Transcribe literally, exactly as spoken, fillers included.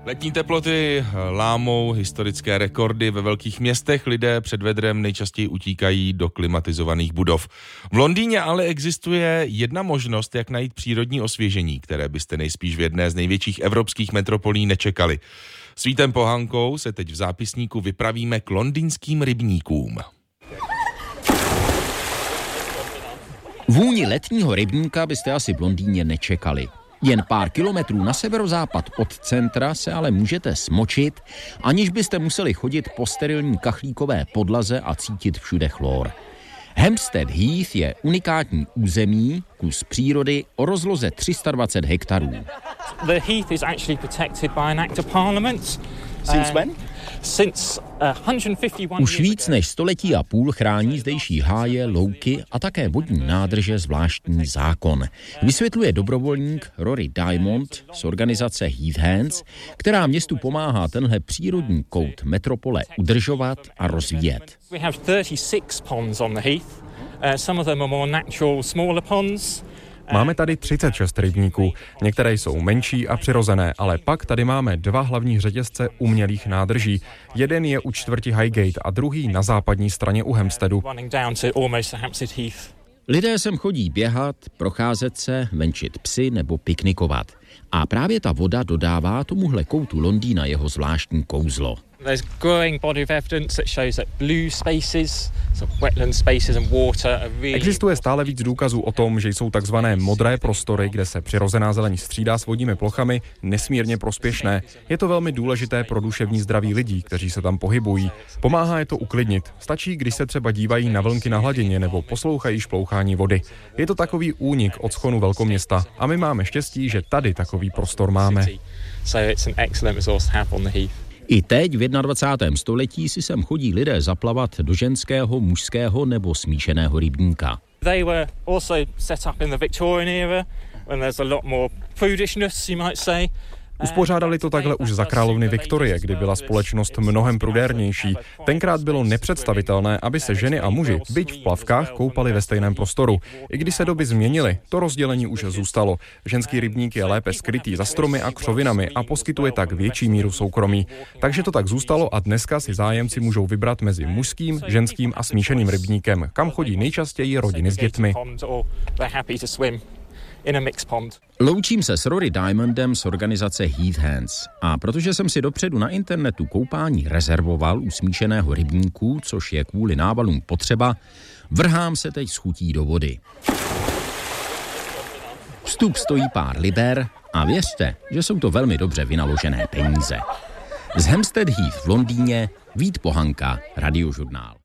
Letní teploty lámou historické rekordy ve velkých městech. Lidé před vedrem nejčastěji utíkají do klimatizovaných budov. V Londýně ale existuje jedna možnost, jak najít přírodní osvěžení, které byste nejspíš v jedné z největších evropských metropolí nečekali. S Vítem Pohankou se teď v zápisníku vypravíme k londýnským rybníkům. Vůni letního rybníka byste asi v Londýně nečekali. Jen pár kilometrů na severozápad od centra se ale můžete smočit, aniž byste museli chodit po sterilní kachlíkové podlaze a cítit všude chlor. Hampstead Heath je unikátní území, kus přírody o rozloze tři sta dvacet hektarů. The heath is actually protected by an act of parliament. Since when? Since one hundred fifty one Už víc než století a půl chrání zdejší háje, louky a také vodní nádrže zvláštní zákon. Vysvětluje dobrovolník Rory Diamond z organizace Heath Hands, která městu pomáhá tenhle přírodní kout metropole udržovat a rozvíjet. We have thirty-six ponds on the heath. Uh, some of them are more natural, smaller ponds. Máme tady třicet šest rybníků, některé jsou menší a přirozené, ale pak tady máme dva hlavní řetězce umělých nádrží. Jeden je u čtvrti Highgate a druhý na západní straně u Hampsteadu. Lidé sem chodí běhat, procházet se, venčit psy nebo piknikovat. A právě ta voda dodává tomuhle koutu Londýna jeho zvláštní kouzlo. There's growing body of evidence that shows that blue spaces, so wetland spaces and water are really... Existuje stále víc důkazů o tom, že jsou takzvané modré prostory, kde se přirozená zeleň střídá s vodními plochami, nesmírně prospěšné. Je to velmi důležité pro duševní zdraví lidí, kteří se tam pohybují. Pomáhá je to uklidnit. Stačí, když se třeba dívají na vlnky na hladině nebo poslouchají šplouchání vody. Je to takový únik od schonu velkoměsta a my máme štěstí, že tady takový prostor máme. So it's an excellent resource to have on the heath. I teď v dvacátém prvním století si sem chodí lidé zaplavat do ženského, mužského nebo smíšeného rybníka. They were also set up in the Victorian era when there's a lot more prudishness, you might say. Uspořádali to takhle už za královny Viktorie, kdy byla společnost mnohem prudérnější. Tenkrát bylo nepředstavitelné, aby se ženy a muži, byť v plavkách, koupali ve stejném prostoru. I když se doby změnily, to rozdělení už zůstalo. Ženský rybník je lépe skrytý za stromy a křovinami a poskytuje tak větší míru soukromí. Takže to tak zůstalo a dneska si zájemci můžou vybrat mezi mužským, ženským a smíšeným rybníkem, kam chodí nejčastěji rodiny s dětmi. Loučím se s Rory Diamondem z organizace Heath Hands. A protože jsem si dopředu na internetu koupání rezervoval u smíšeného rybníku, což je kvůli návalům potřeba, vrhám se teď s chutí do vody. Vstup stojí pár liber a věřte, že jsou to velmi dobře vynaložené peníze. Z Hampstead Heath v Londýně Vít Pohanka, Radiožurnál.